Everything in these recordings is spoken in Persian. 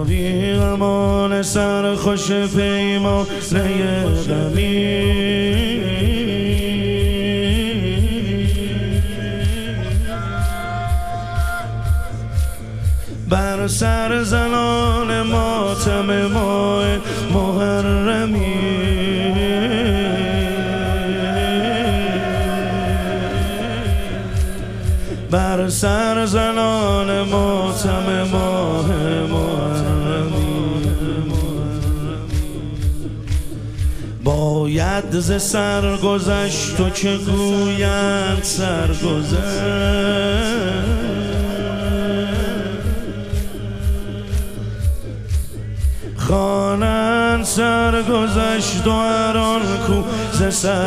بی غمان سرخوش پیمانه غمی بر سر زنان ماتم ماه محرمی بر سر زنان ماتم ماه محرمی باید ز سر گذشت و چه گویند سرگذشت خوانند سرگذشت و هر آن کو ز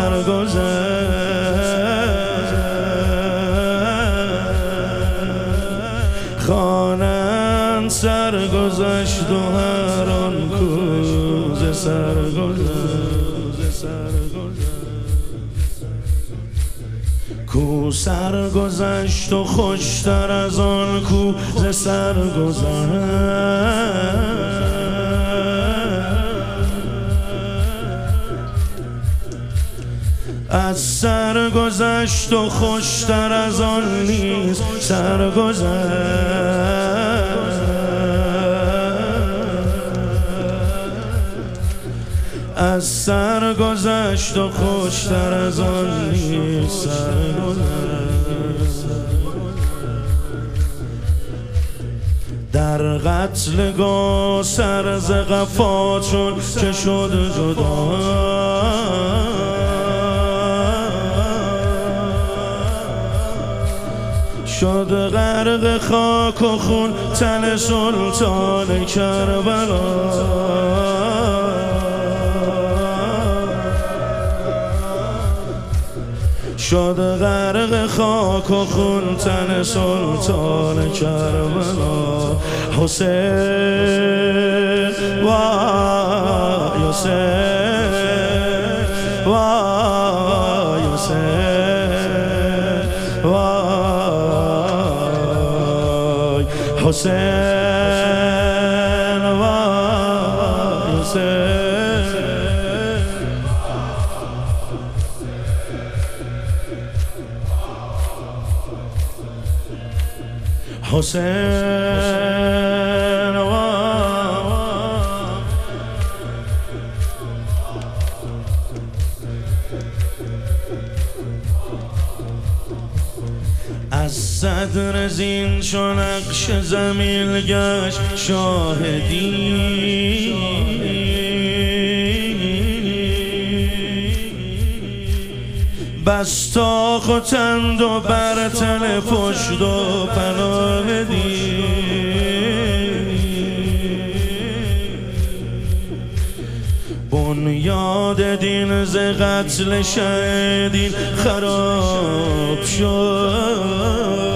سرگذشت خوانند سرگذشت و هر آن کو ز سرگذشت کو سرگذشت و خوشتر از آن کو ز سرگذشت از سر گذشت و خوشتر از آن نیست سرگذشت از سر گذشت و خوشتر از آن نیست سرگذشت در قتلگاه سر ز قفا چون که شد جدا شد غرق خاک و خون تن سلطان کربلا شد غرق خاک و خون تن سلطان کربلا حسین و حسین و حسین و حسین و حسین حسین و از صدر زین چو نقش زمین گشت شاهدی بس تاق و تند و بر تن پشت و پناهدی بنیاد دین ز قتل شهیدین خراب شد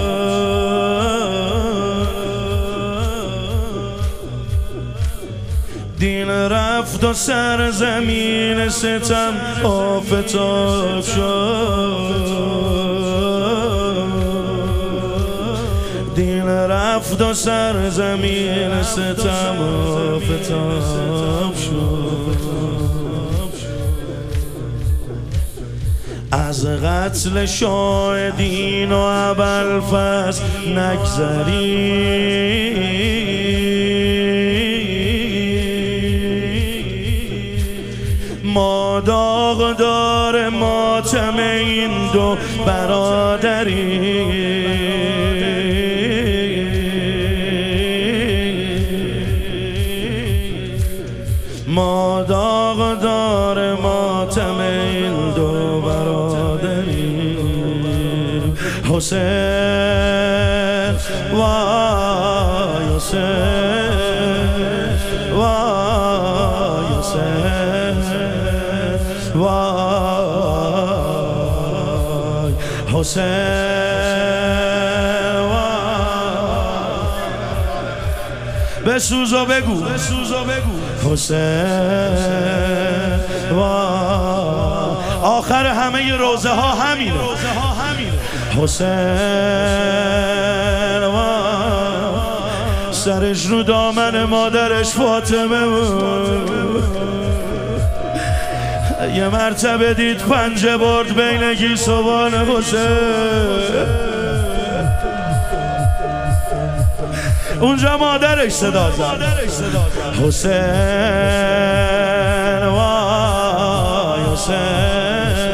دین رفت و سر زمین ستم آفتاب شد دین رفت و سر زمین ستم آفتاب شد از قتل شاهدین و ابوالفضل نگذری ما داغ دار ماتم این دو برادری ما داغ دار ماتم این دو برادری حسین و حسین و حسین وای حسین بسوز و بگو حسین وای آخر همه روزه ها همینه حسین وای سرش رو دامن مادرش فاطمه بود. یه مرتبه دید پنجه برد بین گیسوان حسین. اونجا مادرش صدا زد حسین وای حسین.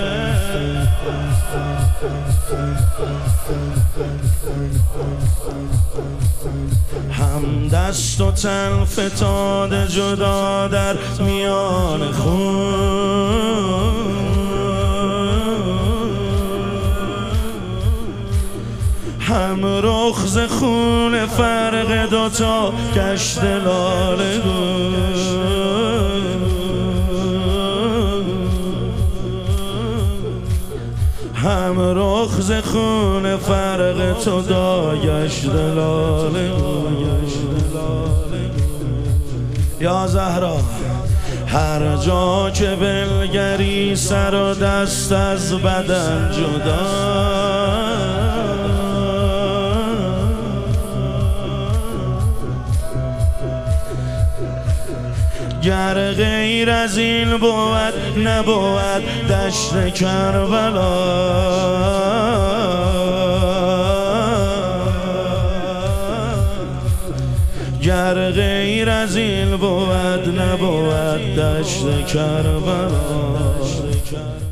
هم دست و تن فتاده جدا در میان خون. هم رخ خون فرق دوتا گشت لاله هم رخ خون فرق تو دا گشت لاله. یا زهرا هر جا که بلگری سر و دست از بدن جدا. گر غیر از این بود نبود دشت کربلا. گر غیر از این بود نبود دشت کربلا.